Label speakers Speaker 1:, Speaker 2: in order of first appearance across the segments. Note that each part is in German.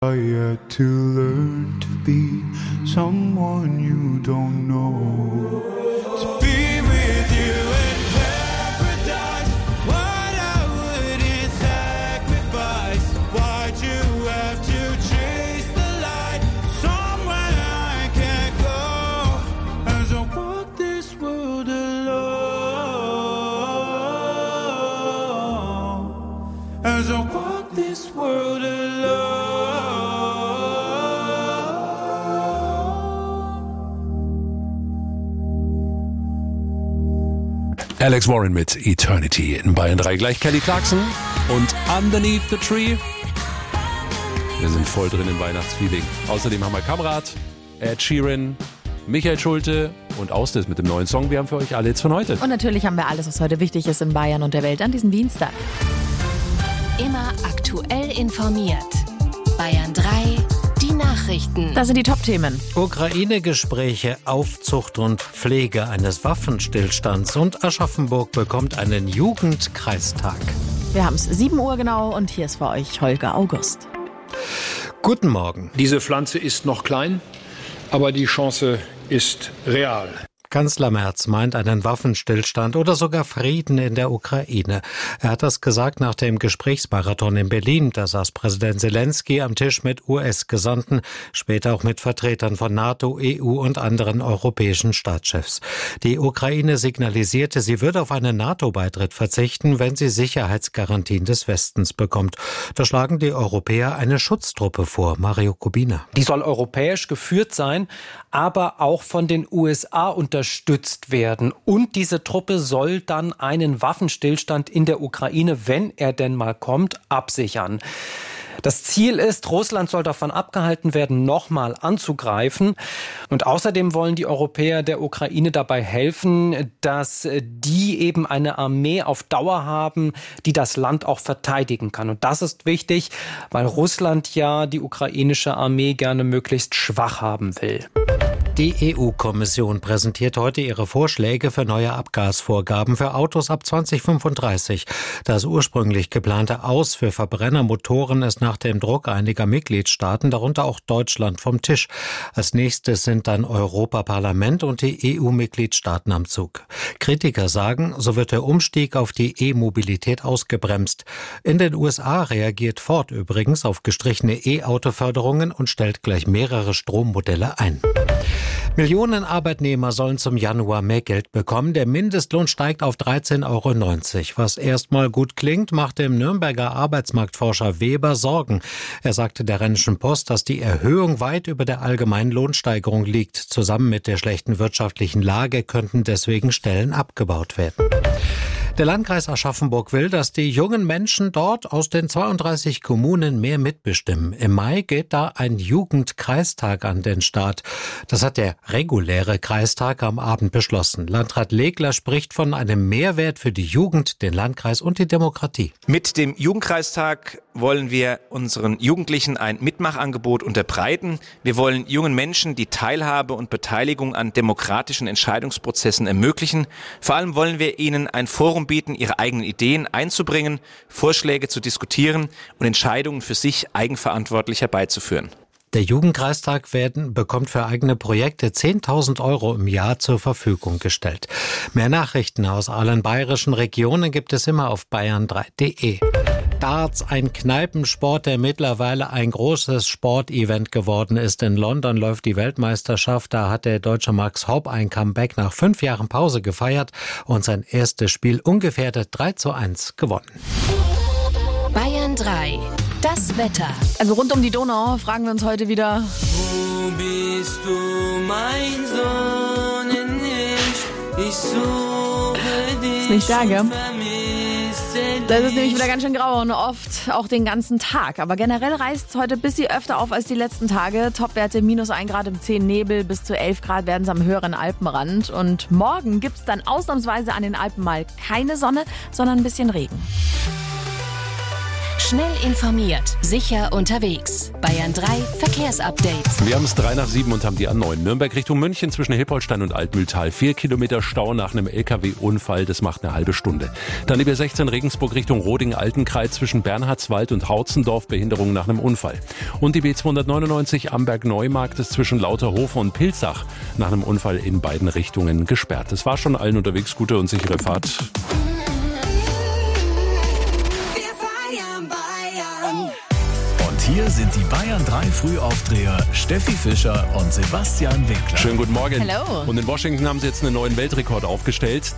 Speaker 1: I yet to learn to be someone you don't know. To be with you in paradise, what I wouldn't sacrifice. Why'd you have to chase the light somewhere I can't go? As I walk this world alone. As I walk this world alone.
Speaker 2: Alex Warren mit Eternity in Bayern 3. Gleich Kelly Clarkson und Underneath the Tree. Wir sind voll drin im Weihnachtsfeeling. Außerdem haben wir Kamerad, Ed Sheeran, Michael Schulte und Austis mit dem neuen Song. Wir haben für euch alle jetzt von heute.
Speaker 3: Und natürlich haben wir alles, was heute wichtig ist in Bayern und der Welt an diesem Dienstag.
Speaker 4: Immer aktuell informiert. Bayern 3, die Nachrichten.
Speaker 3: Das sind die Top-Themen.
Speaker 5: Ukraine-Gespräche, Aufzucht und Pflege eines Waffenstillstands und Aschaffenburg bekommt einen Jugendkreistag.
Speaker 3: Wir haben es 7 Uhr genau und hier ist für euch Holger August.
Speaker 5: Guten Morgen.
Speaker 6: Diese Pflanze ist noch klein, aber die Chance ist real.
Speaker 5: Kanzler Merz meint einen Waffenstillstand oder sogar Frieden in der Ukraine. Er hat das gesagt nach dem Gesprächsmarathon in Berlin. Da saß Präsident Zelensky am Tisch mit US-Gesandten, später auch mit Vertretern von NATO, EU und anderen europäischen Staatschefs. Die Ukraine signalisierte, sie würde auf einen NATO-Beitritt verzichten, wenn sie Sicherheitsgarantien des Westens bekommt. Da schlagen die Europäer eine Schutztruppe vor. Mario Kubina.
Speaker 7: Die soll europäisch geführt sein, aber auch von den USA unterstützt werden. Und diese Truppe soll dann einen Waffenstillstand in der Ukraine, wenn er denn mal kommt, absichern. Das Ziel ist, Russland soll davon abgehalten werden, nochmal anzugreifen. Und außerdem wollen die Europäer der Ukraine dabei helfen, dass die eben eine Armee auf Dauer haben, die das Land auch verteidigen kann. Und das ist wichtig, weil Russland ja die ukrainische Armee gerne möglichst schwach haben will.
Speaker 5: Die EU-Kommission präsentiert heute ihre Vorschläge für neue Abgasvorgaben für Autos ab 2035. Das ursprünglich geplante Aus für Verbrennermotoren ist nach dem Druck einiger Mitgliedstaaten, darunter auch Deutschland, vom Tisch. Als nächstes sind dann Europaparlament und die EU-Mitgliedstaaten am Zug. Kritiker sagen, so wird der Umstieg auf die E-Mobilität ausgebremst. In den USA reagiert Ford übrigens auf gestrichene E-Auto-Förderungen und stellt gleich mehrere Strommodelle ein. Millionen Arbeitnehmer sollen zum Januar mehr Geld bekommen. Der Mindestlohn steigt auf 13,90 €. Was erstmal gut klingt, macht dem Nürnberger Arbeitsmarktforscher Weber Sorgen. Er sagte der Rheinischen Post, dass die Erhöhung weit über der allgemeinen Lohnsteigerung liegt. Zusammen mit der schlechten wirtschaftlichen Lage könnten deswegen Stellen abgebaut werden. Der Landkreis Aschaffenburg will, dass die jungen Menschen dort aus den 32 Kommunen mehr mitbestimmen. Im Mai geht da ein Jugendkreistag an den Start. Das hat der reguläre Kreistag am Abend beschlossen. Landrat Legler spricht von einem Mehrwert für die Jugend, den Landkreis und die Demokratie.
Speaker 8: Mit dem Jugendkreistag wollen wir unseren Jugendlichen ein Mitmachangebot unterbreiten. Wir wollen jungen Menschen die Teilhabe und Beteiligung an demokratischen Entscheidungsprozessen ermöglichen. Vor allem wollen wir ihnen ein Forum bieten, ihre eigenen Ideen einzubringen, Vorschläge zu diskutieren und Entscheidungen für sich eigenverantwortlich herbeizuführen.
Speaker 5: Der Jugendkreistag bekommt für eigene Projekte 10.000 € im Jahr zur Verfügung gestellt. Mehr Nachrichten aus allen bayerischen Regionen gibt es immer auf bayern3.de. Darts, ein Kneipensport, der mittlerweile ein großes Sportevent geworden ist. In London läuft die Weltmeisterschaft. Da hat der deutsche Max Hopp ein Comeback nach 5 Jahren Pause gefeiert und sein erstes Spiel ungefährdet 3:1 gewonnen.
Speaker 4: Bayern 3, das Wetter.
Speaker 3: Also rund um die Donau fragen wir uns heute wieder:
Speaker 1: Wo bist du, mein Sonnenlicht? Ich suche dich.
Speaker 3: Ist nicht da, gell?
Speaker 1: vermisse
Speaker 3: Das ist nämlich wieder ganz schön grau und oft auch den ganzen Tag. Aber generell reißt es heute ein bisschen öfter auf als die letzten Tage. Topwerte -1 Grad im 10 Nebel, bis zu 11 Grad werden es am höheren Alpenrand. Und morgen gibt es dann ausnahmsweise an den Alpen mal keine Sonne, sondern ein bisschen Regen.
Speaker 4: Schnell informiert, sicher unterwegs. Bayern 3 Verkehrsupdate.
Speaker 2: Wir haben es 6:03 und haben die A9 Nürnberg Richtung München zwischen Hilpoltstein und Altmühltal. 4 Kilometer Stau nach einem LKW-Unfall, das macht eine halbe Stunde. Dann die B16 Regensburg Richtung Roding-Altenkreuz zwischen Bernhardswald und Hautzendorf, Behinderung nach einem Unfall. Und die B299 Amberg-Neumarkt ist zwischen Lauterhofen und Pilzach nach einem Unfall in beiden Richtungen gesperrt. Das war schon allen unterwegs, gute und sichere Fahrt.
Speaker 9: Hier sind die Bayern 3 Frühaufdreher Steffi Fischer und Sebastian Winkler.
Speaker 2: Schönen guten Morgen.
Speaker 3: Hello.
Speaker 2: Und in Washington haben sie jetzt einen neuen Weltrekord aufgestellt.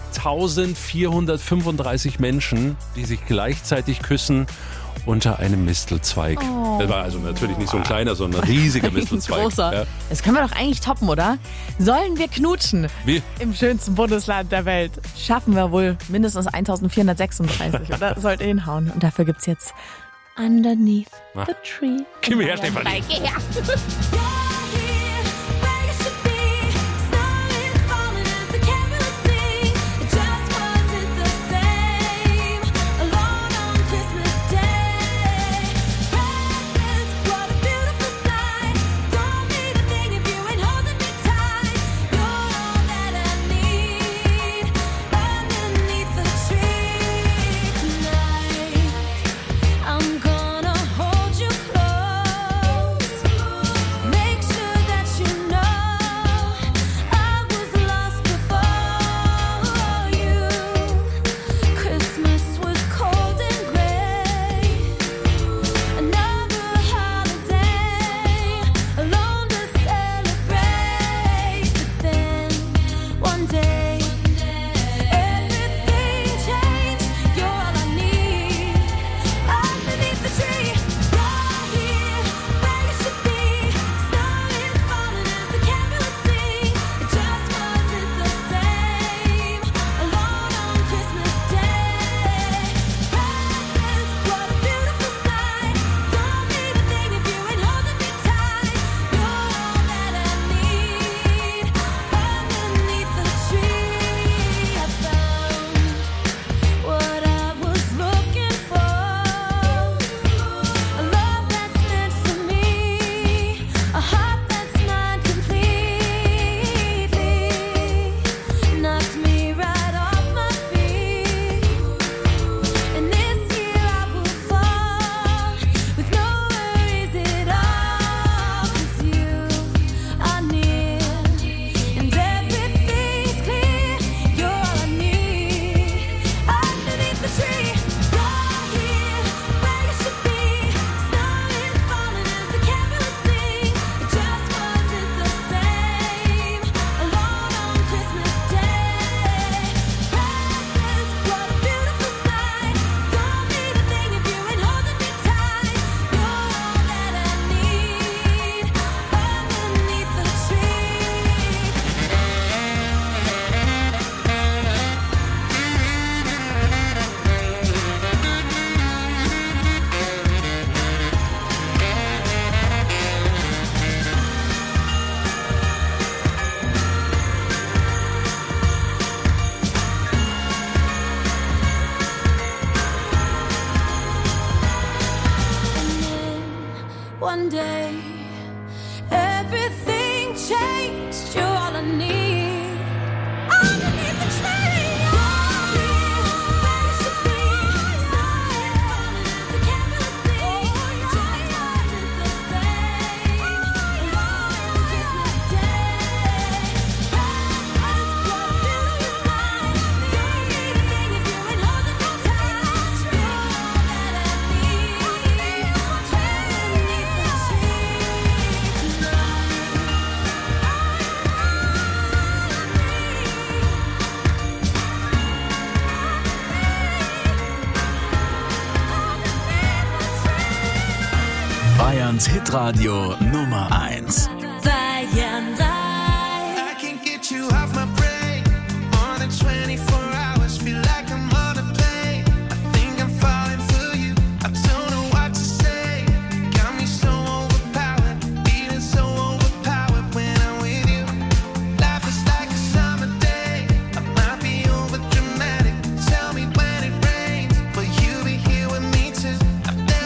Speaker 2: 1435 Menschen, die sich gleichzeitig küssen unter einem Mistelzweig.
Speaker 3: Oh.
Speaker 2: Das war also natürlich nicht so ein kleiner, sondern ein riesiger Mistelzweig.
Speaker 3: Großer.
Speaker 2: Ja.
Speaker 3: Das können wir doch eigentlich toppen, oder? Sollen wir knutschen?
Speaker 2: Wie?
Speaker 3: Im schönsten Bundesland der Welt. Schaffen wir wohl mindestens 1436, oder? Sollte hinhauen. Und dafür gibt's jetzt Underneath the Tree.
Speaker 2: Gib mir her, Stefanie.
Speaker 3: Geh her.
Speaker 10: One day, everything changed. You're all I need. Underneath the tree.
Speaker 9: Bayerns Hitradio Nummer 1.
Speaker 10: Bayern 3. I can't get you off my brain. More than 24 hours, feel like I'm on a plane. I think I'm falling for you. I don't know what to say. Got me so overpowered, feeling so overpowered when I'm with you. Life is like a summer day. I might be over dramatic. Tell me when it rains, will you be here with me too? I've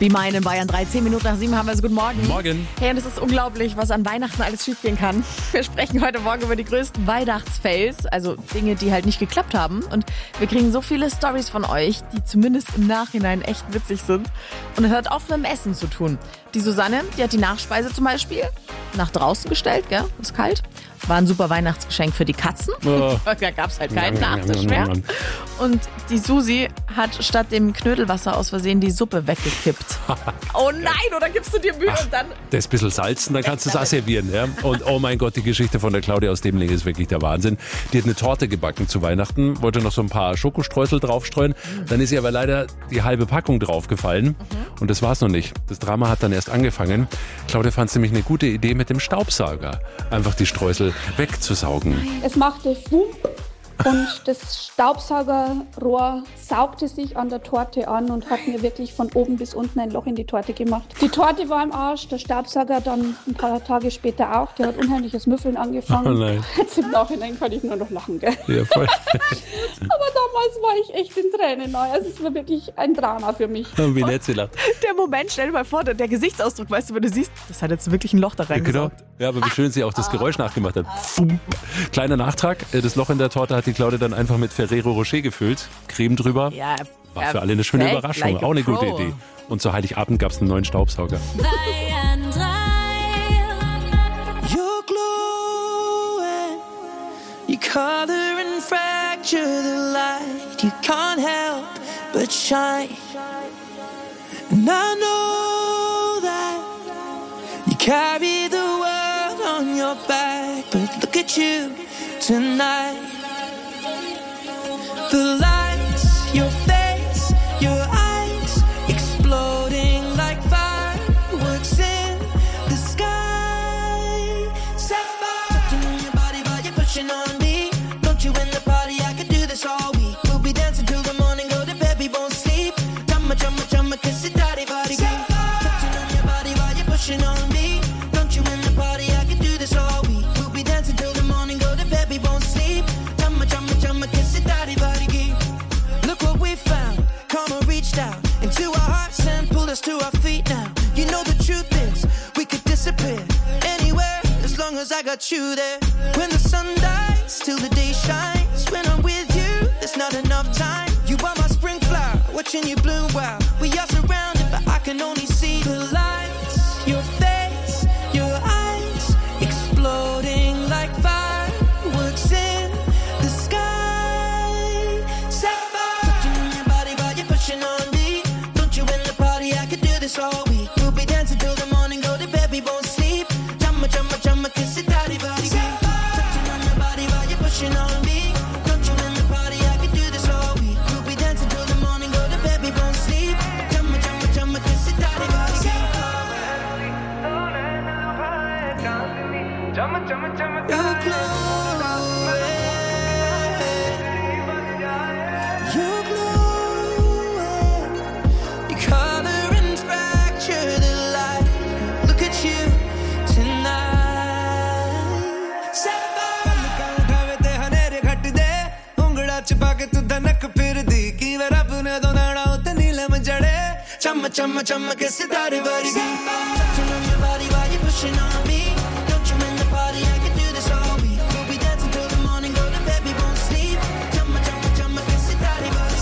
Speaker 3: Be Mine in Bayern 3, 10 Minuten nach 7 haben wir es. Guten Morgen.
Speaker 2: Morgen.
Speaker 3: Hey, und es ist unglaublich, was an Weihnachten alles schiefgehen kann. Wir sprechen heute Morgen über die größten Weihnachtsfails, also Dinge, die halt nicht geklappt haben. Und wir kriegen so viele Storys von euch, die zumindest im Nachhinein echt witzig sind. Und es hat oft mit dem Essen zu tun. Die Susanne, die hat die Nachspeise zum Beispiel nach draußen gestellt, gell? Ist kalt. War ein super Weihnachtsgeschenk für die Katzen.
Speaker 2: Oh.
Speaker 3: Da gab es halt keinen Nachtisch mehr. Und die Susi hat statt dem Knödelwasser aus Versehen die Suppe weggekippt. Oh nein, oder gibst du dir Mühe und dann...
Speaker 2: Das ist ein bisschen salzen, dann kannst du es auch servieren. Ja? Und oh mein Gott, die Geschichte von der Claudia aus Demling ist wirklich der Wahnsinn. Die hat eine Torte gebacken zu Weihnachten, wollte noch so ein paar Schokostreusel draufstreuen. Dann ist ihr aber leider die halbe Packung draufgefallen. Und das war's noch nicht. Das Drama hat dann erst angefangen. Claudia fand es nämlich eine gute Idee mit dem Staubsauger. Einfach die Streusel wegzusaugen.
Speaker 11: Es machte Fump und das Staubsaugerrohr saugte sich an der Torte an und hat mir wirklich von oben bis unten ein Loch in die Torte gemacht. Die Torte war im Arsch, der Staubsauger dann ein paar Tage später auch. Der hat unheimliches Müffeln angefangen.
Speaker 2: Oh nein.
Speaker 11: Jetzt im Nachhinein kann ich nur noch lachen, gell?
Speaker 2: Ja, voll.
Speaker 11: Aber damals war ich echt in Tränen nahe. Also es war wirklich ein Drama für mich.
Speaker 2: Wie nett sie lacht.
Speaker 3: Der Moment, stell dir mal vor, der Gesichtsausdruck, weißt du, wenn du siehst, das hat jetzt wirklich ein Loch da reingesaugt.
Speaker 2: Genau. Ja, aber wie schön sie auch das Geräusch nachgemacht hat. Fump. Kleiner Nachtrag, das Loch in der Torte hat die Claudia dann einfach mit Ferrero Rocher gefüllt. Creme drüber.
Speaker 3: Ja,
Speaker 2: war für alle eine schöne Überraschung.
Speaker 3: Like
Speaker 2: auch eine gute
Speaker 3: Pro.
Speaker 2: Idee. Und zu Heiligabend gab es einen neuen Staubsauger.
Speaker 10: Bayern 3. You're glowing. You color and fracture the light. You can't help but shine. And I know that you carry the world on your back. But look at you tonight. The lights, your face, your eyes, exploding like fireworks in the sky. Sapphire, touching on your body while you're pushing on me. Don't you in the party? I could do this all week. We'll be dancing till the morning, go to bed, we won't sleep. Chumma, chumma, chumma, kiss it, daddy, body. Touching on your body while you're pushing on me. Don't you in the party? I could do this all week. We'll be dancing till the morning, go to bed, we won't sleep. Chumma, chumma, chumma, kiss it, daddy, body. Look what we found. Karma reached out into our hearts and pulled us to our feet now. You know the truth is, we could disappear anywhere as long as I got you there. When the sun dies, till the day shines. When I'm with you, there's not enough time. You are my spring flower, watching you bloom wild. We are surrounded, but I can only see the lights. Your face, your eyes, exploding like fireworks in the sky. On me, don't you in the party? I could do this all week. We'll be dancing till the morning, go to bed, we won't sleep. Chumma, chumma, chumma, kiss it, daddy, body. Touching on your body while you're pushing on me. Don't you in the party? I could do this all week. We'll be dancing till the morning, go to bed, we won't sleep. Chumma, chumma, chumma, kiss it, daddy, body. You're glowing. You're glowing. Color and fracture the light. Look at you tonight. Sapphire. te hanere ghat de ungla chpa ke tu dhanak phirdi ki var apne do nada utte neelam jade cham cham cham ke sitare vargi. Touching on your body while you're pushing on me. Don't you in the party? I can do this all week. We'll be dancing till the morning, go to bed, we won't sleep. Cham cham cham ke sitare vargi.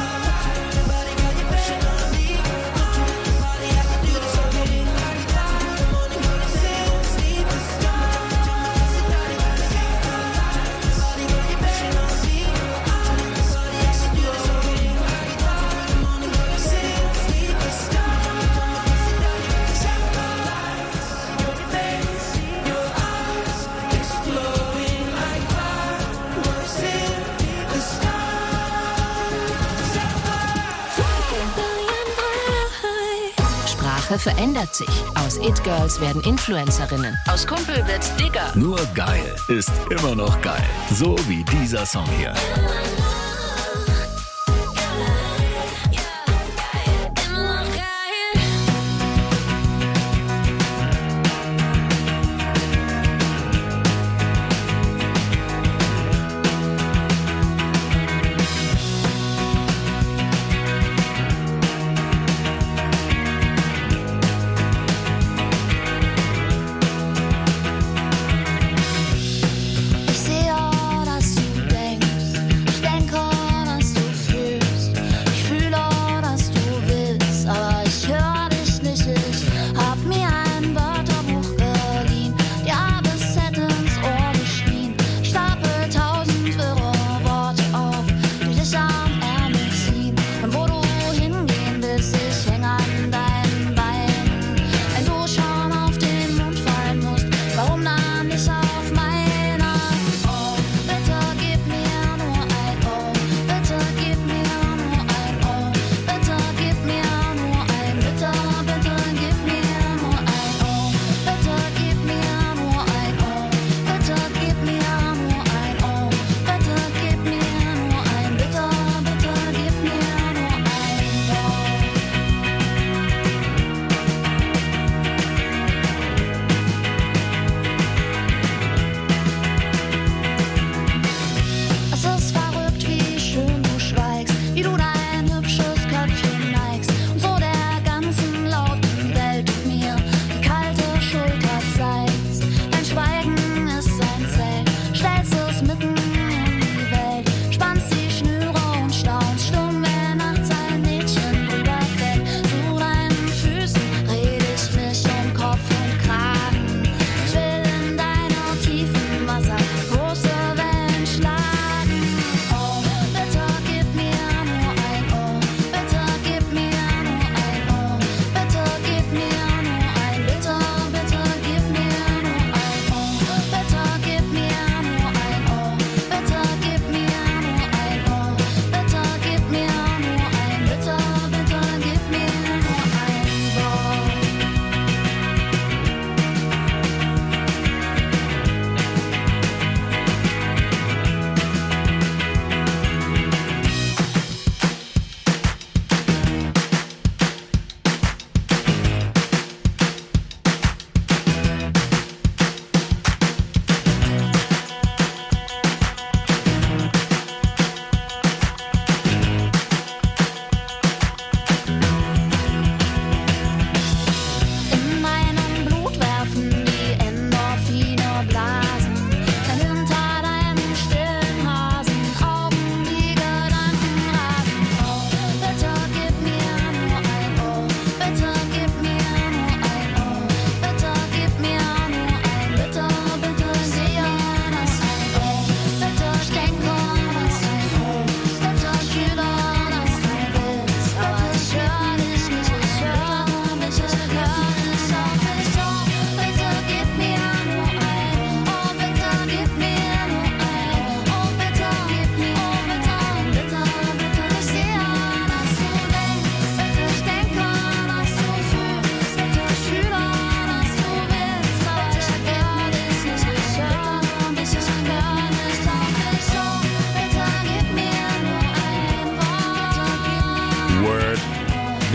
Speaker 4: Sprache verändert sich. Aus It-Girls werden Influencerinnen. Aus Kumpel wird Digger.
Speaker 9: Nur geil ist immer noch geil. So wie dieser Song hier.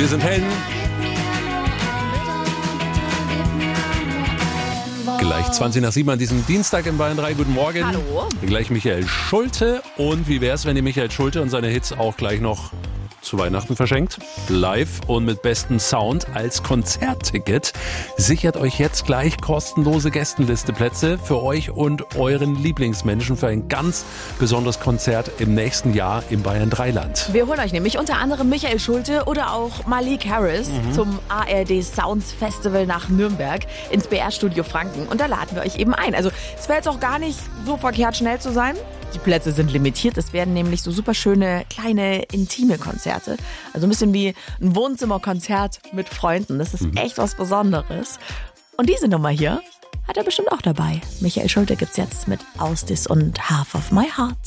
Speaker 2: Wir sind Helden. Gleich 20 nach 7 an diesem Dienstag in Bayern 3. Guten Morgen.
Speaker 3: Hallo.
Speaker 2: Gleich Michael Schulte. Und wie wär's, wenn ihr Michael Schulte und seine Hits auch gleich noch zu Weihnachten verschenkt? Live und mit bestem Sound als Konzertticket. Sichert euch jetzt gleich kostenlose Gästenlisteplätze für euch und euren Lieblingsmenschen für ein ganz besonderes Konzert im nächsten Jahr im Bayern 3 Land.
Speaker 3: Wir holen euch nämlich unter anderem Michael Schulte oder auch Malik Harris zum ARD Sounds Festival nach Nürnberg ins BR-Studio Franken. Und da laden wir euch eben ein. Also es wäre jetzt auch gar nicht so verkehrt, schnell zu sein. Die Plätze sind limitiert. Es werden nämlich so super schöne, kleine, intime Konzerte. Also ein bisschen wie ein Wohnzimmerkonzert mit Freunden. Das ist echt was Besonderes. Und diese Nummer hier hat er bestimmt auch dabei. Michael Schulte gibt's jetzt mit Ausdis und Half of My Heart.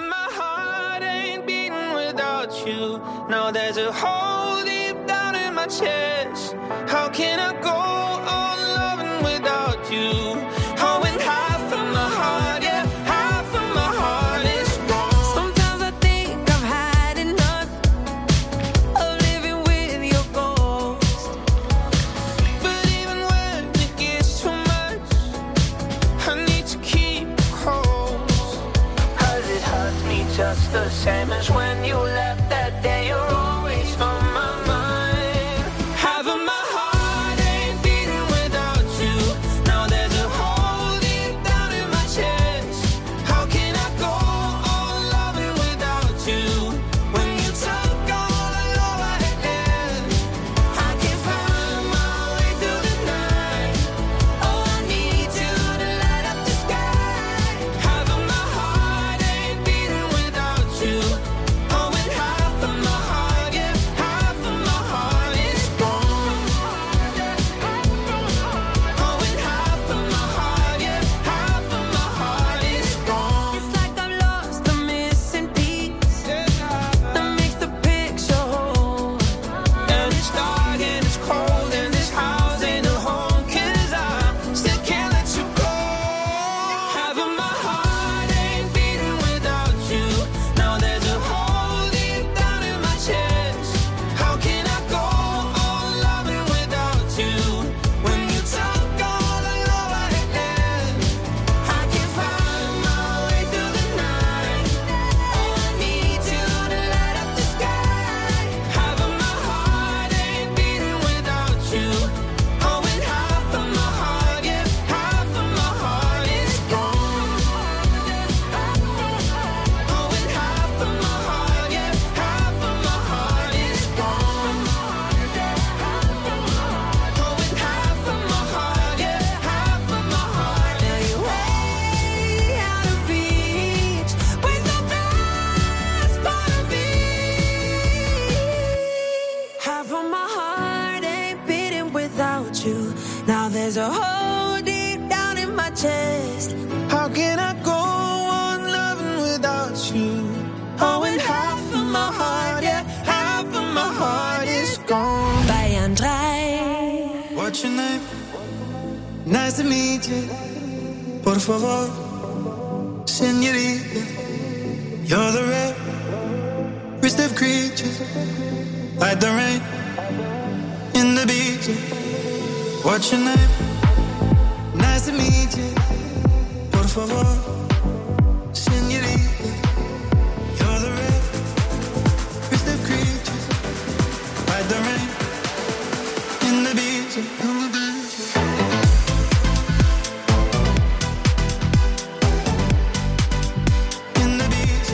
Speaker 10: Just the same as when you left that day, you're always on my mind. Half of my heart ain't beating without you. Now there's a hole deep down in my chest. How can I go on loving without you? When you took all the love I had, I can't find my way through the night. Oh, I need you to light up the sky. Half of my heart ain't beating you. Oh, and half of my heart, yeah, half of my heart is gone. Oh, and half of my heart, yeah, half of my heart is gone. It's like I've lost the missing piece that makes the picture whole. And it's dark and it's cold and this house ain't a home, 'cause I still can't let you go. Half of my heart ain't beating without you. Now there's a hole deep down in my chest. How can I go on loving without you? When you took all the love I had, I can't find my way through the night. Oh, I need you to light up the sky. Half of my heart ain't beating without you. Oh, and half of my heart, yeah, half of my heart is gone. Oh, and half of my heart, yeah, half of my heart is gone. Oh, and half of my heart, yeah, half of my heart. Now you're way out of reach with the best part of me. Half of my heart ain't beating without you. Now there's a hole deep down in my chest. How can I go on loving without you? Oh, and half of my heart, yeah, half of my heart is gone. Bayern 3.
Speaker 1: What's your name? Nice to meet you. Por favor, señorita. You're the rarest of creatures, like the rain in the beach. What's your name? Nice to meet you. Por favor, señorita. You're the rarest of creatures, like the rain in the beach. In the beach.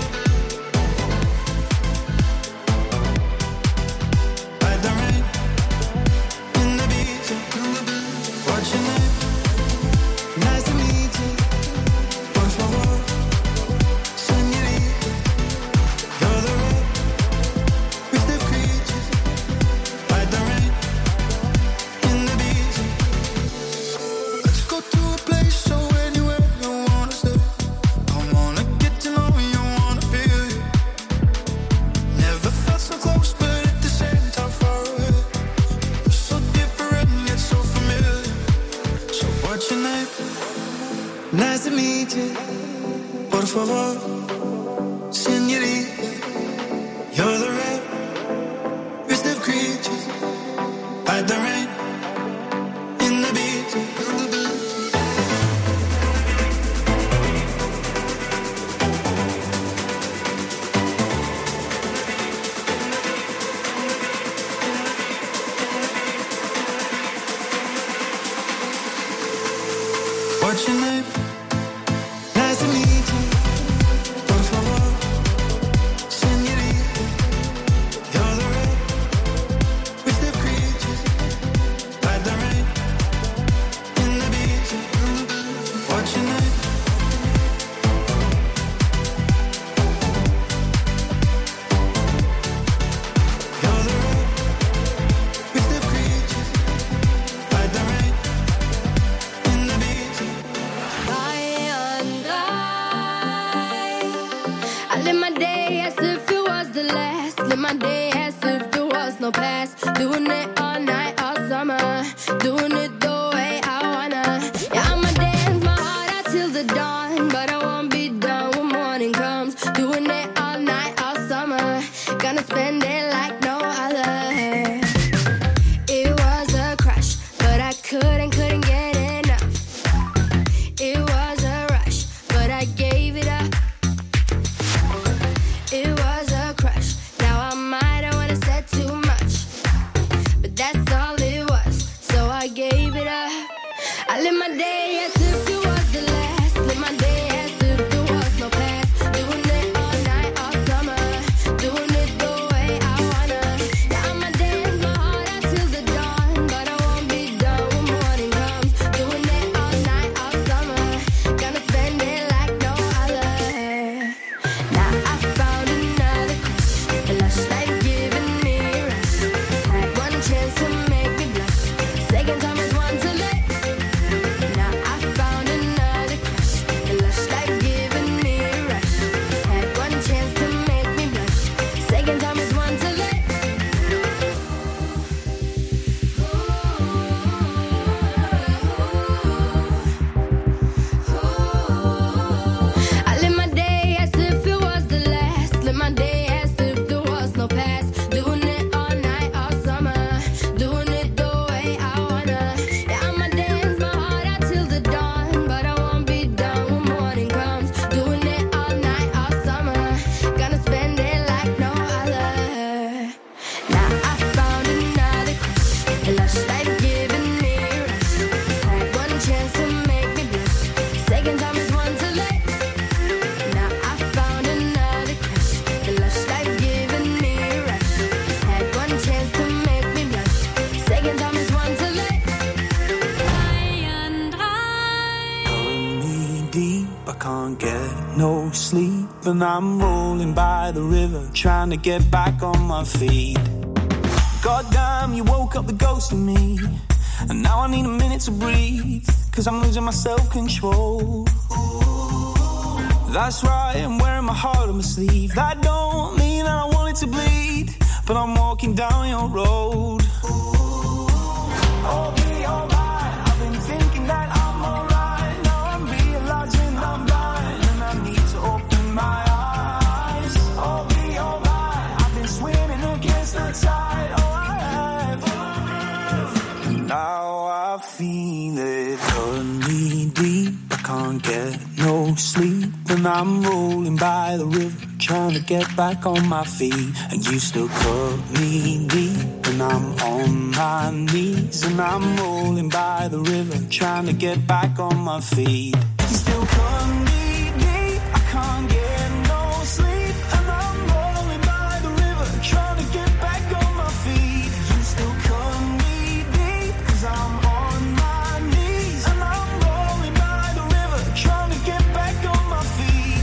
Speaker 1: Like the rain in the beach. What's your name? Nice to meet you. Por favor, señorita. You're the rarest of creatures, like the rain in the beach. Let's go to a place so anywhere you wanna stay. I wanna get to know you, wanna feel you. Never felt so close, but at the same time far away. You're so different yet so familiar. So what's your name? Nice to meet you. Por favor, señorita. You're the rarest of creatures.
Speaker 12: doing it all night, all summer, doing it the way I wanna. Yeah, I'ma dance my heart out till the dawn, but I won't be done when morning comes. Doing it all night, all summer, gonna spend it like no other. It was a crush, but I couldn't get enough. It was a rush, but I gave it up. It was a crush, now I might have wanna said too much, but that's all it was, so I gave it up. I live my day as if it was the last, live my day as if there was no past. Doing it all night, all summer, doing it the way I wanna. Yeah, I'ma dance my heart out till the dawn, but I won't be done when morning comes. Doing it all night, all summer, gonna spend it like no other. Now I found another crush, a lush life giving me a rush. Had one chance to make me blush, second time is one too late. Now I found another crush, a lush life giving me a rush. Had one chance to make me blush, second time is one too late. I live my day as if it was the last, live my day as if there was no past. Doing it all night, all summer, doing it the way I wanna. Yeah, I'ma dance my heart out till the dawn, but I won't be done when morning comes. Doing it all night, all summer, gonna spend it like no other. Now I found another crush, a lush life giving me a rush. Had one chance to make me blush, second time is one too late. Now I found another crush, a lush life giving me a rush. Had one chance to make me blush, second time is one too late.
Speaker 1: Pulling me deep, I can't get no sleep, and I'm rolling by the river, trying to get back on my feet. Goddamn, you woke up the ghost in me, and now I need a minute to breathe, 'cause I'm losing my self-control. That's right, I'm wearing my heart on my sleeve. That don't mean that I want it to bleed, but I'm walking down your road. Oh, me, oh, my, I've been thinking that I'm alright. Now I'm realizing I'm blind, and I need to open my eyes. Oh, me, oh, my, I've been swimming against the tide. Oh, I have. Now I feel it pulling me deep. I can't get no sleep, and I'm rolling by the river, trying to get back on my feet. And you still cut me deep, and I'm on my knees, and I'm rolling by the river, trying to get back on my feet. You still cut me deep, I can't get no sleep, and I'm rolling by the river, trying to get back on my feet. You still cut me deep, 'cause I'm on my knees, and I'm rolling by the river, trying to get back on my feet.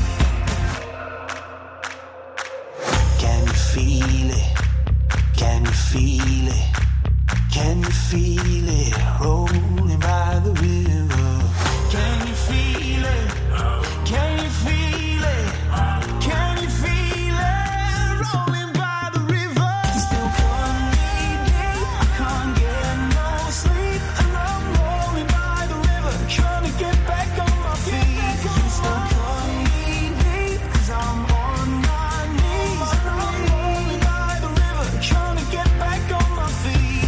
Speaker 1: Can you feel it? Can you feel it? Can you feel it? Rolling by the river. Can you feel it? Can you feel it? Can you feel it? Rolling by the river. You still cut me deep, I can't get no sleep, and I'm rolling by the river, trying to get back on my feet. You still cut me deep, 'cause I'm on my knees, and I'm rolling by the river, trying to get back on my feet.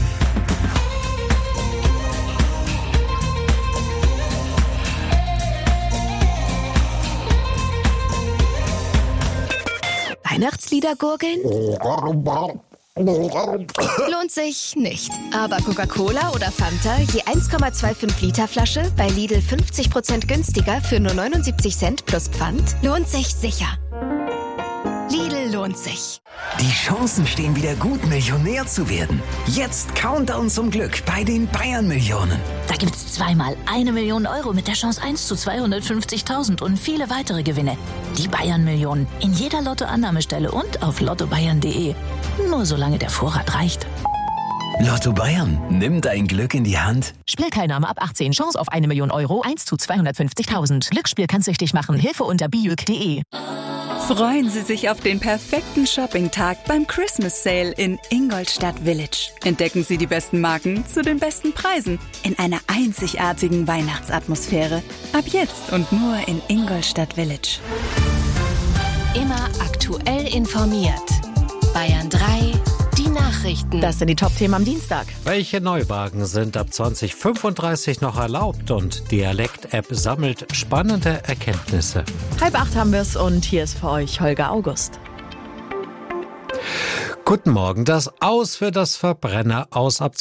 Speaker 4: Weihnachtslieder gurgeln? Lohnt sich nicht. Aber Coca-Cola oder Fanta je 1,25 Liter Flasche bei Lidl 50% günstiger für nur 79 Cent plus Pfand lohnt sich sicher. Lidl lohnt sich.
Speaker 13: Die Chancen stehen wieder gut, Millionär zu werden. Jetzt Countdown zum Glück bei den Bayern-Millionen.
Speaker 14: Da gibt's zweimal 1 Million Euro mit der Chance 1 zu 250.000 und viele weitere Gewinne. Die Bayern-Millionen in jeder Lottoannahmestelle und auf lottobayern.de. Nur solange der Vorrat reicht.
Speaker 13: Lotto Bayern, nimm dein Glück in die Hand.
Speaker 15: Spielteilnahme ab 18, Chance auf 1 Million Euro, 1 zu 250.000. Glücksspiel kann süchtig machen. Hilfe unter bijuk.de.
Speaker 16: Freuen Sie sich auf den perfekten Shoppingtag beim Christmas Sale in Ingolstadt Village. Entdecken Sie die besten Marken zu den besten Preisen in einer einzigartigen Weihnachtsatmosphäre. Ab jetzt und nur in Ingolstadt Village.
Speaker 4: Immer aktuell informiert. Bayern 3, die Nachrichten.
Speaker 3: Das sind die Top-Themen am Dienstag.
Speaker 5: Welche Neuwagen sind ab 2035 noch erlaubt? Und Dialekt-App sammelt spannende Erkenntnisse.
Speaker 3: 7:30 haben wir es und hier ist für euch Holger August.
Speaker 5: Guten Morgen. Das Aus für das Verbrenner aus ab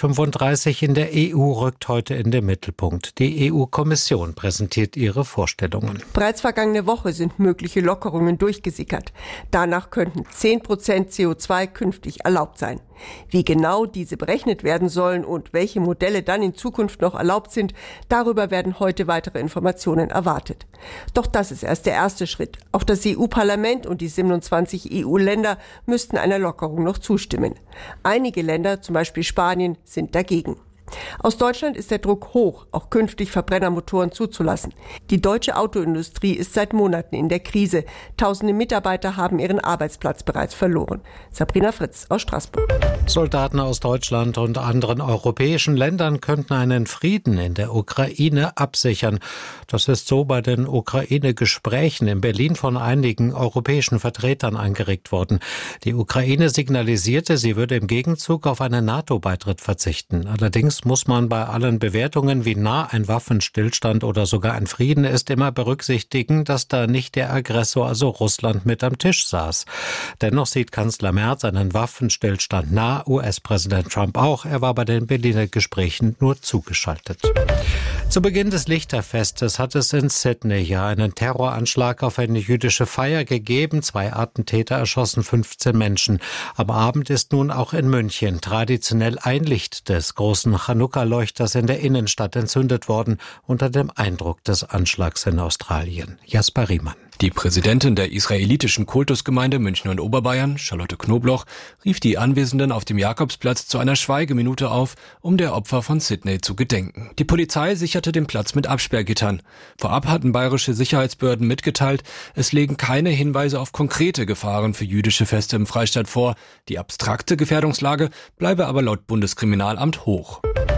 Speaker 5: 2035 in der EU rückt heute in den Mittelpunkt. Die EU-Kommission präsentiert ihre Vorstellungen.
Speaker 17: Bereits vergangene Woche sind mögliche Lockerungen durchgesickert. Danach könnten 10% CO2 künftig erlaubt sein. Wie genau diese berechnet werden sollen und welche Modelle dann in Zukunft noch erlaubt sind, darüber werden heute weitere Informationen erwartet. Doch das ist erst der erste Schritt. Auch das EU-Parlament und die 27 EU-Länder müssten einer Lockerung noch zustimmen. Einige Länder, zum Beispiel Spanien, sind dagegen. Aus Deutschland ist der Druck hoch, auch künftig Verbrennermotoren zuzulassen. Die deutsche Autoindustrie ist seit Monaten in der Krise. Tausende Mitarbeiter haben ihren Arbeitsplatz bereits verloren. Sabrina Fritz aus Straßburg.
Speaker 5: Soldaten aus Deutschland und anderen europäischen Ländern könnten einen Frieden in der Ukraine absichern. Das ist so bei den Ukraine-Gesprächen in Berlin von einigen europäischen Vertretern angeregt worden. Die Ukraine signalisierte, sie würde im Gegenzug auf einen NATO-Beitritt verzichten. Allerdings muss man bei allen Bewertungen, wie nah ein Waffenstillstand oder sogar ein Frieden ist, immer berücksichtigen, dass da nicht der Aggressor, also Russland, mit am Tisch saß. Dennoch sieht Kanzler Merz einen Waffenstillstand nah, US-Präsident Trump auch. Er war bei den Berliner Gesprächen nur zugeschaltet. Zu Beginn des Lichterfestes hat es in Sydney ja einen Terroranschlag auf eine jüdische Feier gegeben. 2 Attentäter erschossen 15 Menschen. Am Abend ist nun auch in München traditionell ein Licht des großen Chanukka-Leuchters in der Innenstadt entzündet worden, unter dem Eindruck des Anschlags in Australien. Jasper Riemann.
Speaker 18: Die Präsidentin der israelitischen Kultusgemeinde München und Oberbayern, Charlotte Knobloch, rief die Anwesenden auf dem Jakobsplatz zu einer Schweigeminute auf, um der Opfer von Sydney zu gedenken. Die Polizei sicherte den Platz mit Absperrgittern. Vorab hatten bayerische Sicherheitsbehörden mitgeteilt, es legen keine Hinweise auf konkrete Gefahren für jüdische Feste im Freistaat vor. Die abstrakte Gefährdungslage bleibe aber laut Bundeskriminalamt hoch.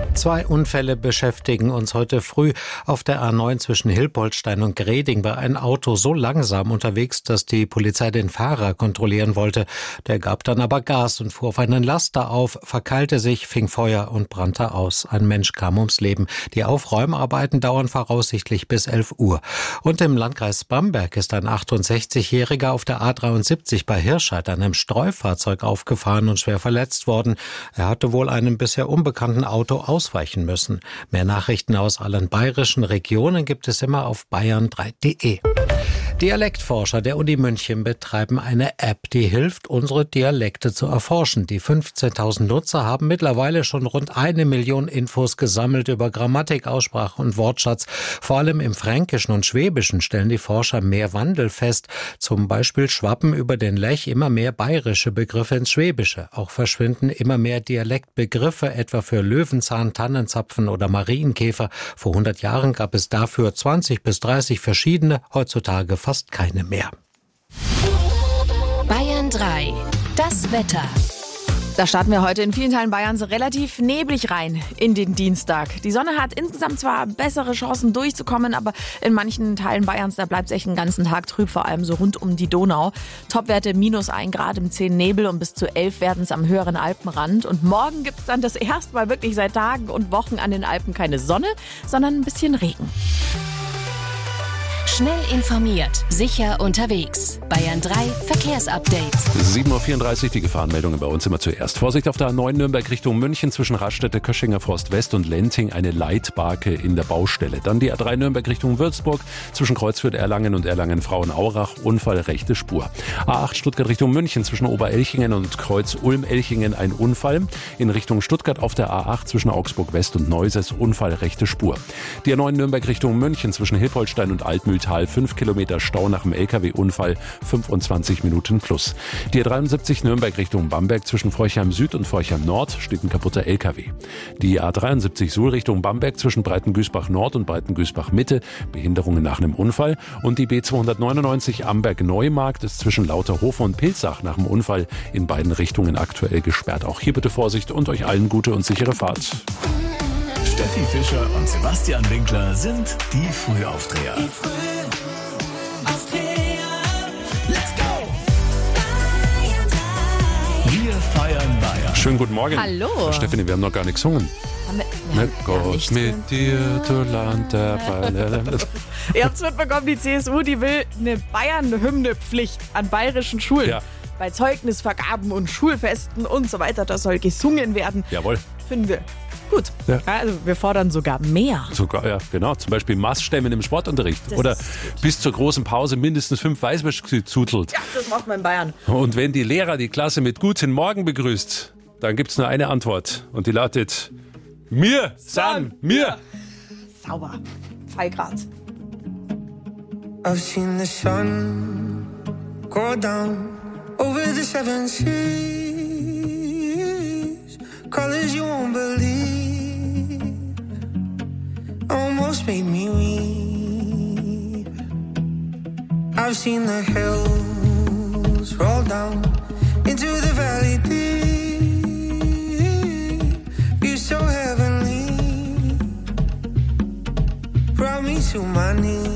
Speaker 5: 2 Unfälle beschäftigen uns heute früh. Auf der A9 zwischen Hilpoltstein und Greding war ein Auto so langsam unterwegs, dass die Polizei den Fahrer kontrollieren wollte. Der gab dann aber Gas und fuhr auf einen Laster auf, verkeilte sich, fing Feuer und brannte aus. Ein Mensch kam ums Leben. Die Aufräumarbeiten dauern voraussichtlich bis 11 Uhr. Und im Landkreis Bamberg ist ein 68-Jähriger auf der A73 bei Hirscheid an einem Streufahrzeug aufgefahren und schwer verletzt worden. Er hatte wohl einem bisher unbekannten Auto ausweichen müssen. Mehr Nachrichten aus allen bayerischen Regionen gibt es immer auf bayern3.de. Dialektforscher der Uni München betreiben eine App, die hilft, unsere Dialekte zu erforschen. Die 15.000 Nutzer haben mittlerweile schon rund 1 Million Infos gesammelt über Grammatik, Aussprache und Wortschatz. Vor allem im Fränkischen und Schwäbischen stellen die Forscher mehr Wandel fest. Zum Beispiel schwappen über den Lech immer mehr bayerische Begriffe ins Schwäbische. Auch verschwinden immer mehr Dialektbegriffe, etwa für Löwenzahn, Tannenzapfen oder Marienkäfer. Vor 100 Jahren gab es dafür 20 bis 30 verschiedene, heutzutage fast keine mehr.
Speaker 4: Bayern 3, das Wetter.
Speaker 3: Da starten wir heute in vielen Teilen Bayerns relativ neblig rein in den Dienstag. Die Sonne hat insgesamt zwar bessere Chancen durchzukommen, aber in manchen Teilen Bayerns, da bleibt es echt den ganzen Tag trüb, vor allem so rund um die Donau. Topwerte -1 Grad im 10 Nebel und bis zu 11 werden es am höheren Alpenrand. Und morgen gibt es dann das erste Mal wirklich seit Tagen und Wochen an den Alpen keine Sonne, sondern ein bisschen Regen.
Speaker 4: Schnell informiert, sicher unterwegs. Bayern 3 Verkehrsupdate.
Speaker 2: 7:34 Uhr, die Gefahrenmeldungen bei uns immer zuerst. Vorsicht auf der A9 Nürnberg Richtung München zwischen Raststätte, Köschinger Forst West und Lenting, eine Leitbarke in der Baustelle. Dann die A3 Nürnberg Richtung Würzburg zwischen Kreuzfürth-Erlangen und Erlangen-Frauenaurach, Unfall, rechte Spur. A8 Stuttgart Richtung München zwischen Oberelchingen und Kreuz Ulm-Elchingen ein Unfall. In Richtung Stuttgart auf der A8 zwischen Augsburg West und Neuses, Unfall, rechte Spur. Die A9 Nürnberg Richtung München zwischen Hilpoltstein und Altmühltal Mühltal 5 Kilometer Stau nach dem LKW-Unfall, 25 Minuten plus. Die A73 Nürnberg Richtung Bamberg zwischen Forchheim Süd und Forchheim Nord steht ein kaputter LKW. Die A73 Suhl Richtung Bamberg zwischen Breitengüßbach Nord und Breitengüßbach Mitte, Behinderungen nach einem Unfall. Und die B299 Amberg-Neumarkt ist zwischen Lauterhofen und Pilzach nach dem Unfall in beiden Richtungen aktuell gesperrt. Auch hier bitte Vorsicht und euch allen gute und sichere Fahrt.
Speaker 9: Steffi Fischer und Sebastian Winkler sind die Frühaufdreher. Wir feiern Bayern.
Speaker 2: Schönen guten Morgen.
Speaker 3: Hallo.
Speaker 2: Stefanie, wir haben noch gar nicht gesungen. Mit Gott mit dir, du Land der Bayern.
Speaker 3: Ihr habt es mitbekommen, die CSU, die will eine Bayern-Hymne-Pflicht an bayerischen Schulen.
Speaker 2: Ja.
Speaker 3: Bei Zeugnisvergaben und Schulfesten und so weiter, da soll gesungen werden.
Speaker 2: Jawohl.
Speaker 3: Finden wir gut.
Speaker 2: Ja.
Speaker 3: Also wir fordern sogar mehr.
Speaker 2: Sogar, ja, genau. Zum Beispiel Maßstämmen im Sportunterricht.
Speaker 3: Das
Speaker 2: Oder
Speaker 3: ist
Speaker 2: bis zur großen Pause mindestens 5 Weißwürste zutelt.
Speaker 3: Ja, das macht man in Bayern.
Speaker 2: Und wenn die Lehrer die Klasse mit Guten Morgen begrüßt, dann gibt es nur eine Antwort. Und die lautet: Mir, San, mir.
Speaker 3: Sauber. Fallgrad.
Speaker 10: I've seen the sun go down over the 7 seas, colors you won't believe, almost made me weep. I've seen the hills roll down into the valley deep, you're so heavenly, brought me to my knees.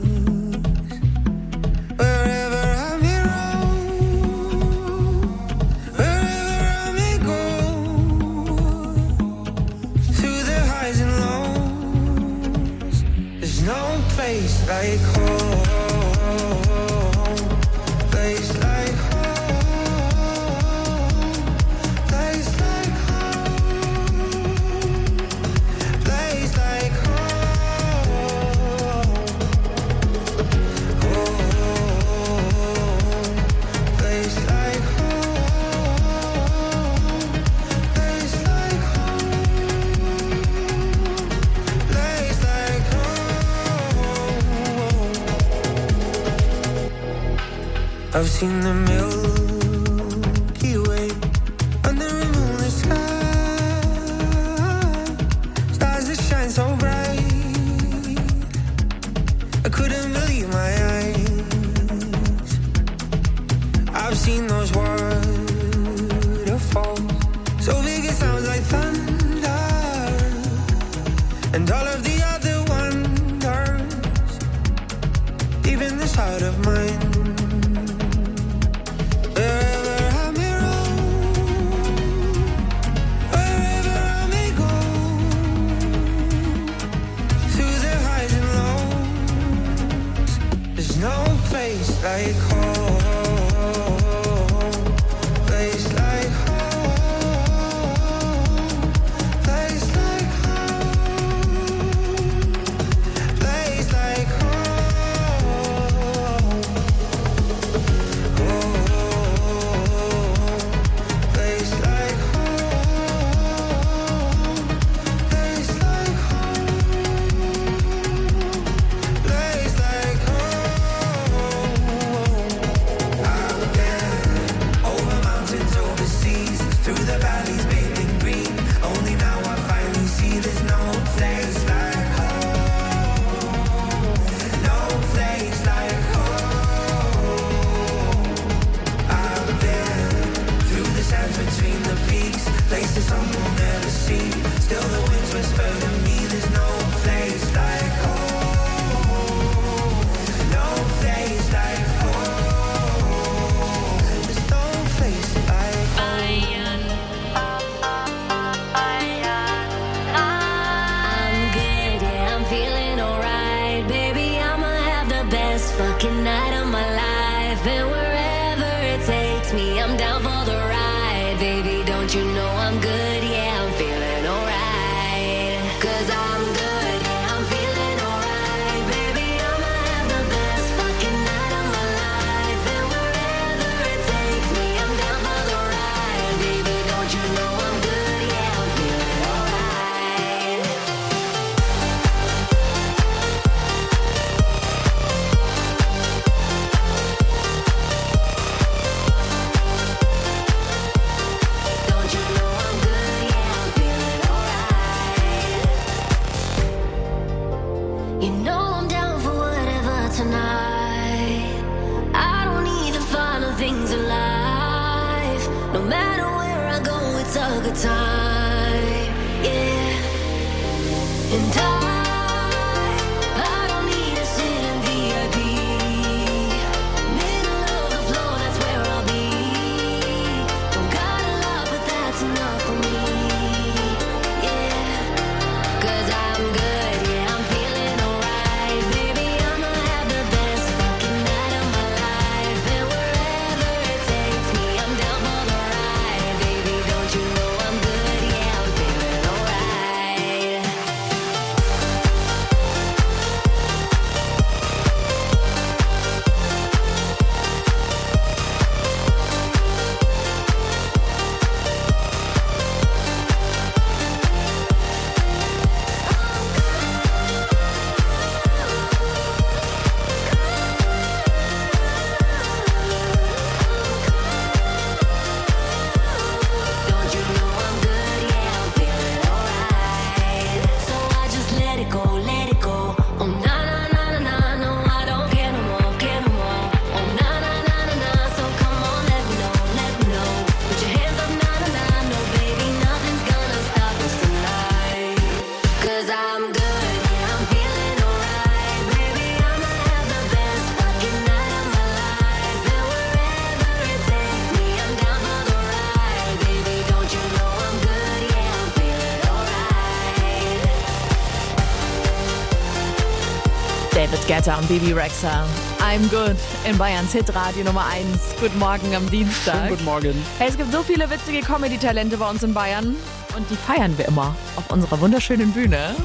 Speaker 10: Like home, place like home, place like home, place like home, place like home, place like home, place like I've seen the Milky Way under a moonlit sky, stars that shine so bright, I couldn't believe my eyes. I've seen those waterfalls, so big it sounds like thunder, and all of the other wonders, even this heart of mine. Like home, place like home, place like home, place like home, place like home, place like home, place like places some will never see. Still the winds whisper to me. There's no place like home. No place like home. There's no place like home.
Speaker 12: I'm good, yeah, I'm feeling alright. Baby, I'ma have the best fucking night of my life. And wherever it takes me, I'm down for the ride. Baby, don't you know I'm good, yeah, I'm feeling alright. 'Cause I'm good, yeah, I'm feeling alright. Baby, I'ma have the best fucking night of my life. And wherever it takes me, I'm down for the ride. Baby, don't you know I'm good, yeah, I'm feeling alright. time, yeah. And I don't need to sit in VIP. Middle of the floor, that's where I'll be. Don't got a lot, but that's enough for me, yeah. 'Cause I'm good, yeah, I'm feeling alright. Baby, I'ma have the best fucking night of my life. And wherever it takes me, I'm down for the ride. Baby, don't you know I'm good, yeah, I'm feeling alright. Don't you know I'm good, yeah, I'm feeling alright. So I just let it go, let it go. Oh na na na na na, no I don't care no more, care no more. Oh na na na na na, so come on, let me know, let me know. Put your hands up, na na na, no baby, nothing's gonna stop us tonight. 'Cause I'm good, yeah, I'm feeling alright. Baby, I'ma have the best fucking night of my life. And wherever it takes me, I'm down for the ride. Baby, don't you know I'm good, yeah, I'm feeling alright.
Speaker 3: David Guetta und Bibi Rexha. I'm good in Bayerns Hitradio Nummer 1. Guten Morgen am Dienstag.
Speaker 2: Schönen guten Morgen.
Speaker 3: Hey, es gibt so viele witzige Comedy-Talente bei uns in Bayern. Und die feiern wir immer auf unserer wunderschönen Bühne.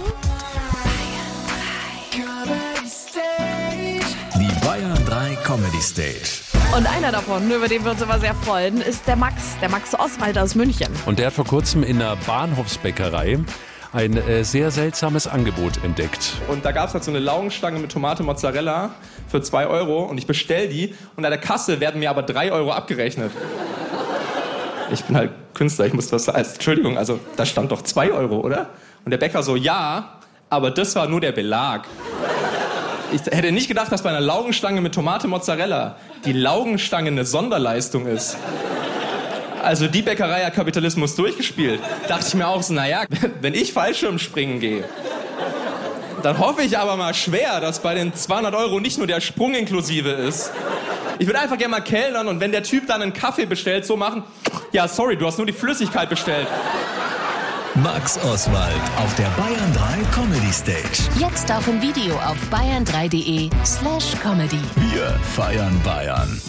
Speaker 9: Die Bayern 3 Comedy Stage.
Speaker 3: Und einer davon, über den wir uns immer sehr freuen, ist der Max Oswald aus München.
Speaker 2: Und der hat vor kurzem in einer Bahnhofsbäckerei ein sehr seltsames Angebot entdeckt.
Speaker 19: Und da gab es halt so eine Laugenstange mit Tomate Mozzarella für 2 € und ich bestell die und an der Kasse werden mir aber 3 € abgerechnet. Ich bin halt Künstler, ich muss was sagen. Entschuldigung, also da stand doch 2 €, oder? Und der Bäcker so, ja, aber das war nur der Belag. Ich hätte nicht gedacht, dass bei einer Laugenstange mit Tomate Mozzarella die Laugenstange eine Sonderleistung ist. Also die Bäckerei hat Kapitalismus durchgespielt. Dachte ich mir auch so, naja, wenn ich Fallschirmspringen gehe, dann hoffe ich aber mal schwer, dass bei den 200 € nicht nur der Sprung inklusive ist. Ich würde einfach gerne mal kellnern und wenn der Typ dann einen Kaffee bestellt, so machen, ja sorry, du hast nur die Flüssigkeit bestellt.
Speaker 9: Max Oswald auf der Bayern 3 Comedy Stage.
Speaker 14: Jetzt auch im Video auf bayern3.de/comedy.
Speaker 9: Wir feiern Bayern.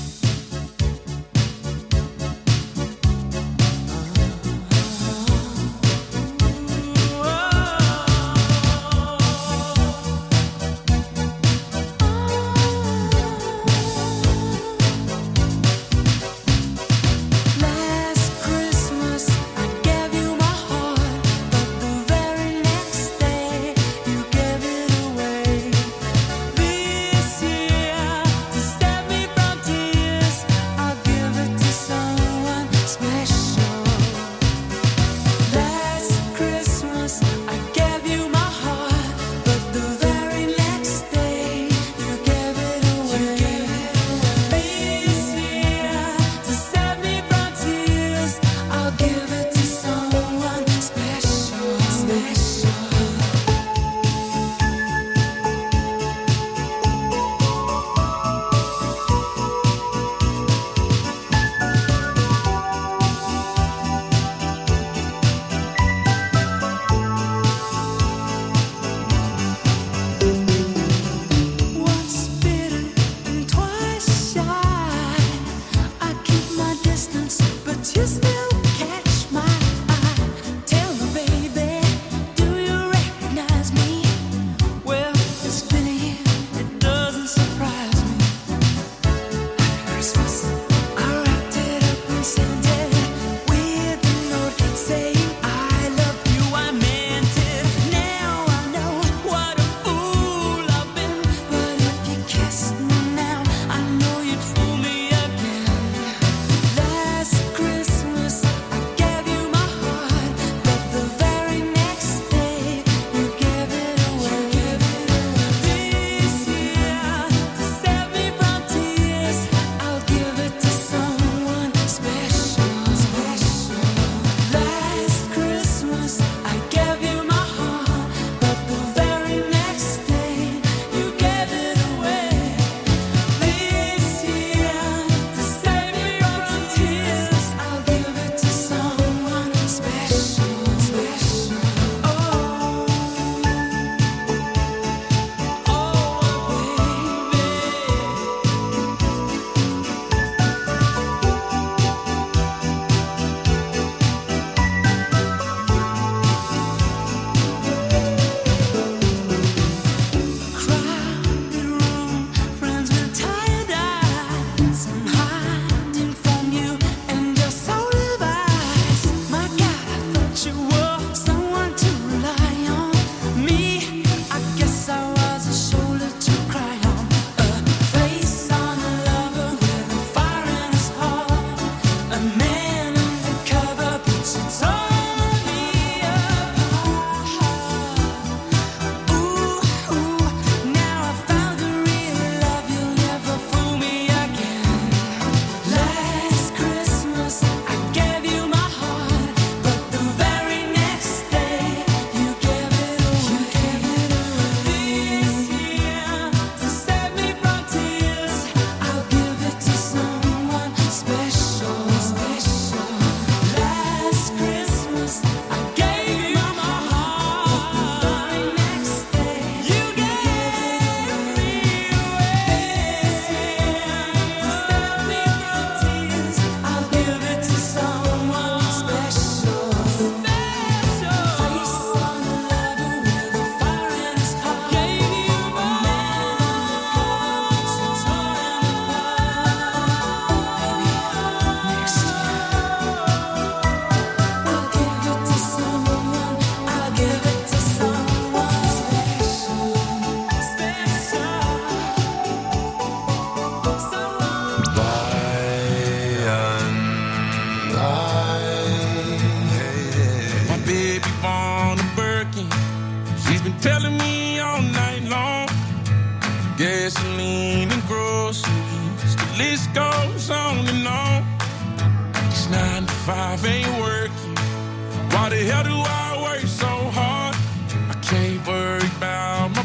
Speaker 10: This year, to save me from tears.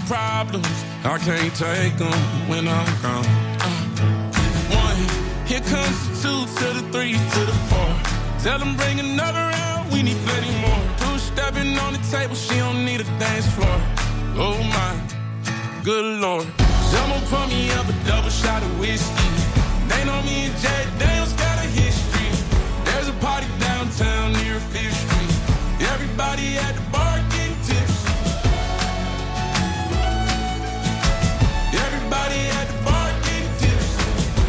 Speaker 1: problems, I can't take them when I'm gone. 1, here comes the 2 to the 3 to the 4. Tell them bring another round, we need plenty more. 2 stepping on the table, she don't need a dance floor. Oh my, good Lord. Someone pour me up a double shot of whiskey. They know me and Jack Daniels got a history. There's a party downtown near 5th Street. Everybody at the bar getting tipsy. Everybody at the bar getting tipsy.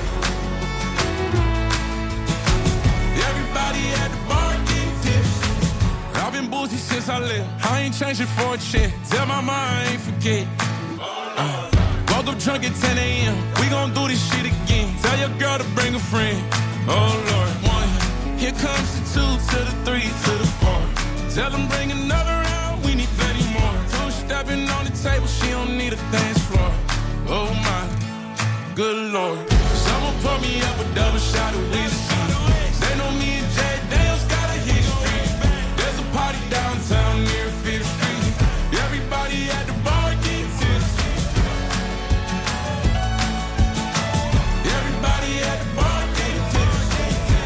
Speaker 1: Everybody at the bar getting tipsy. I've been boozy since I left. I ain't changing for a check. Tell my mom I ain't forget. Woke up drunk at 10 a.m. We gon' do this shit again. Tell your girl to bring a friend. Oh Lord. 1, here comes the 2 to the 3 to the 4. Tell them bring another round, we need plenty more. 2 stepping on the table, she don't need a dance floor. Oh my, good Lord. Someone pour me up a double shot of whiskey. They know me and Jack Daniels got a history. There's a party downtown near 5th Street. Everybody at the bar getting tipsy. Everybody at the bar getting tipsy.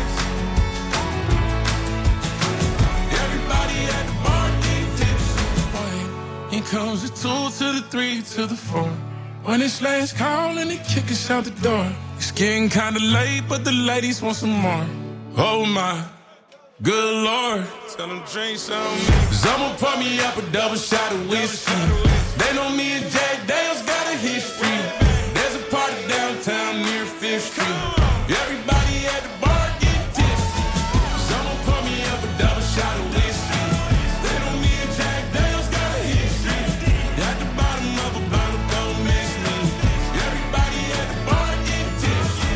Speaker 1: Everybody at the bar getting tipsy. Here comes the 2 to the 3 to the 4. When it's last call and they kick us out the door. It's getting kinda late, but the ladies want some more. Oh my, good Lord. Tell them drink some. Someone pour me up a double shot of whiskey. They know me and Jack Daniels got a history. There's a party downtown near 5th Street. Everybody at the bar getting tipsy. Someone pour me up a double shot of whiskey. They know me and Jack Daniels got a history. At the bottom of a bottle, don't miss me. Everybody at the bar getting tipsy.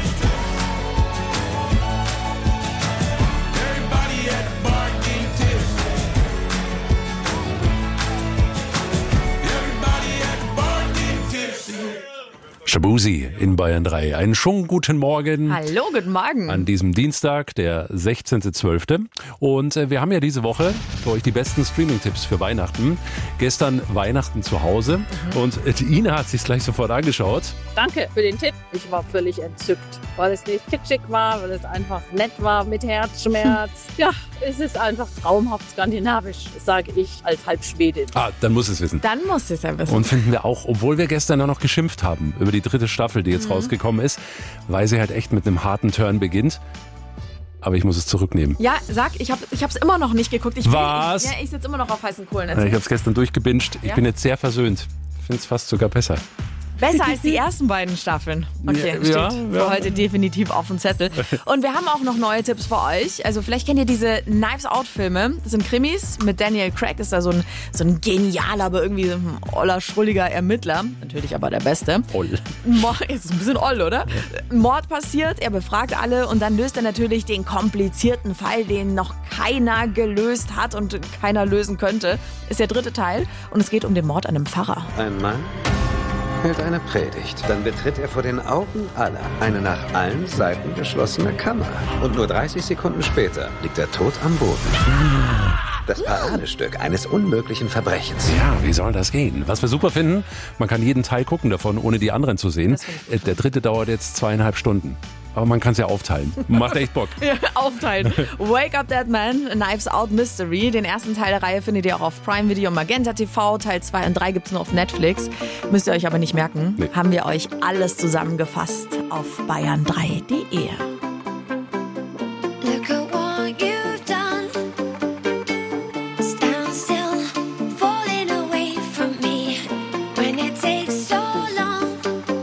Speaker 1: Everybody at the bar getting tipsy. Everybody at the bar getting tipsy.
Speaker 2: Shabuzi in Bayern 3. Einen schönen guten Morgen.
Speaker 3: Hallo, guten Morgen.
Speaker 2: An diesem Dienstag, der 16.12. Und wir haben ja diese Woche für euch die besten Streaming-Tipps für Weihnachten. Gestern Weihnachten zu Hause und die Ina hat sich gleich sofort angeschaut.
Speaker 20: Danke für den Tipp. Ich war völlig entzückt, weil es nicht kitschig war, weil es einfach nett war mit Herzschmerz. Ja, es ist einfach traumhaft skandinavisch, sage ich als Halbschwedin.
Speaker 2: Ah, dann muss es wissen.
Speaker 3: Dann muss es ja wissen.
Speaker 2: Und finden wir auch, obwohl wir gestern ja noch geschimpft haben über die 3. Staffel, die jetzt rausgekommen ist, weil sie halt echt mit einem harten Turn beginnt. Aber ich muss es zurücknehmen.
Speaker 3: Ja, sag, ich hab's immer noch nicht geguckt.
Speaker 2: Was?
Speaker 3: Ich sitze immer noch auf heißen Kohlen.
Speaker 2: Ich habe es gestern durchgebinged. Ich bin jetzt sehr versöhnt. Ich finde es fast sogar besser.
Speaker 3: Besser als die ersten beiden Staffeln. Okay,
Speaker 2: Ja,
Speaker 3: steht
Speaker 2: ja.
Speaker 3: für heute definitiv auf dem Zettel. Und wir haben auch noch neue Tipps für euch. Also vielleicht kennt ihr diese Knives Out Filme. Das sind Krimis mit Daniel Craig. Ist da so ein genialer, aber irgendwie so ein oller, schrulliger Ermittler. Natürlich aber der Beste.
Speaker 2: Oll.
Speaker 3: Ist ein bisschen oll, oder? Mord passiert, er befragt alle und dann löst er natürlich den komplizierten Fall, den noch keiner gelöst hat und keiner lösen könnte. Ist der 3. Teil und es geht um den Mord an einem Pfarrer.
Speaker 21: Ein Mann hält eine Predigt. Dann betritt er vor den Augen aller eine nach allen Seiten geschlossene Kammer. Und nur 30 Sekunden später liegt er tot am Boden. Das Paradestück eines unmöglichen Verbrechens.
Speaker 2: Ja, wie soll das gehen? Was wir super finden, man kann jeden Teil gucken davon, ohne die anderen zu sehen. Der 3. dauert jetzt 2,5 Stunden. Aber man kann es ja aufteilen. Macht echt Bock.
Speaker 3: Ja, aufteilen. Wake Up Dead Man, Knives Out Mystery. Den ersten Teil der Reihe findet ihr auch auf Prime Video und Magenta TV. Teil 2 und 3 gibt's nur auf Netflix. Müsst ihr euch aber nicht merken.
Speaker 2: Nee.
Speaker 3: Haben wir euch alles zusammengefasst auf bayern3.de.
Speaker 12: Look at what you've done. Stand still, falling away from me. When it takes so long,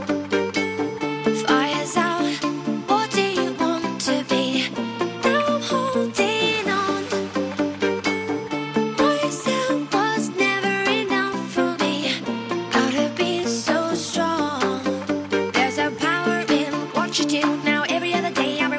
Speaker 12: fire's out. What do you want to be? Now I'm holding on. What you said was never enough for me. Gotta be so strong. There's a power in what you do. Now every other day I'm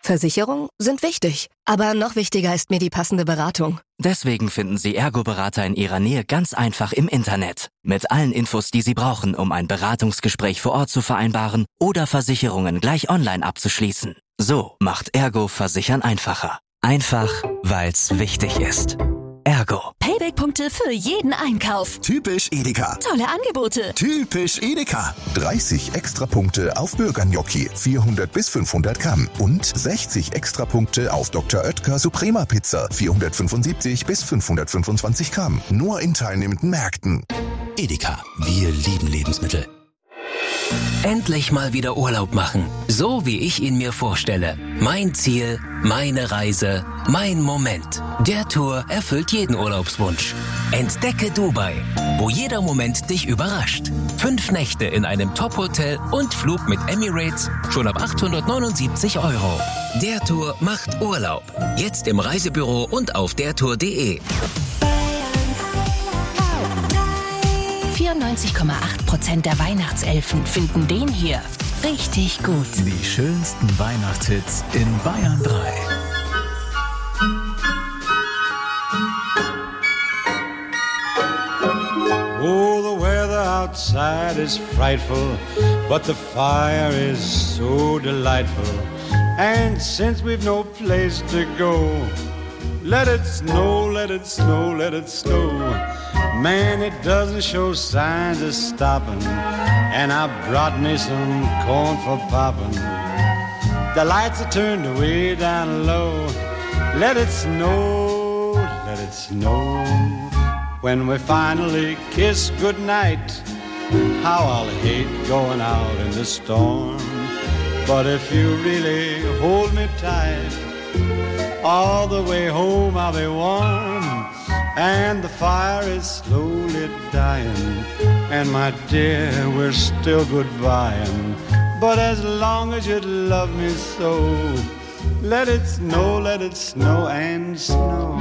Speaker 4: Versicherungen sind wichtig, aber noch wichtiger ist mir die passende Beratung.
Speaker 6: Deswegen finden Sie Ergo-Berater in Ihrer Nähe ganz einfach im Internet. Mit allen Infos, die Sie brauchen, um ein Beratungsgespräch vor Ort zu vereinbaren oder Versicherungen gleich online abzuschließen. So macht Ergo Versichern einfacher. Einfach, weil's wichtig ist. Ergo.
Speaker 22: Payback-Punkte für jeden Einkauf.
Speaker 23: Typisch Edeka.
Speaker 22: Tolle Angebote.
Speaker 23: Typisch Edeka. 30 Extrapunkte auf Bürgergnocchi, 400 bis 500 Gramm. Und 60 Extrapunkte auf Dr. Oetker Suprema Pizza, 475 bis 525 Gramm. Nur in teilnehmenden Märkten.
Speaker 24: Edeka. Wir lieben Lebensmittel. Endlich mal wieder Urlaub machen. So wie ich ihn mir vorstelle. Mein Ziel, meine Reise, mein Moment. Der Tour erfüllt jeden Urlaubswunsch. Entdecke Dubai, wo jeder Moment dich überrascht. 5 Nächte in einem Top-Hotel und Flug mit Emirates schon ab 879 €. Der Tour macht Urlaub. Jetzt im Reisebüro und auf dertour.de.
Speaker 14: 94,8% der Weihnachtselfen finden den hier richtig gut.
Speaker 9: Die schönsten Weihnachtshits in Bayern 3.
Speaker 1: Oh, the weather outside is frightful, but the fire is so delightful. And since we've no place to go, let it snow, let it snow, let it snow. Man, it doesn't show signs of stopping, and I brought me some corn for popping. The lights are turned way down low. Let it snow, let it snow. When we finally kiss goodnight, how I'll hate going out in the storm. But if you really hold me tight, all the way home I'll be warm. And the fire is slowly dying, and my dear, we're still goodbying. But as long as you love me so, let it snow and snow.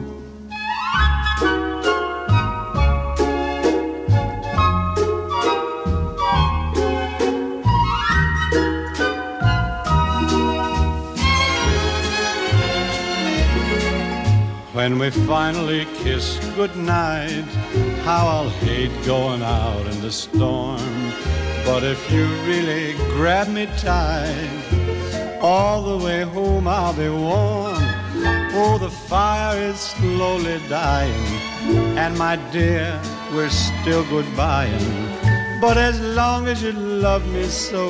Speaker 1: When we finally kiss goodnight, how I'll hate going out in the storm. But if you really grab me tight, all the way home I'll be warm. Oh, the fire is slowly dying, and my dear, we're still goodbying. But as long as you love me so,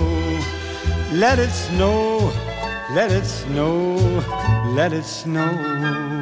Speaker 1: let it snow, let it snow, let it snow.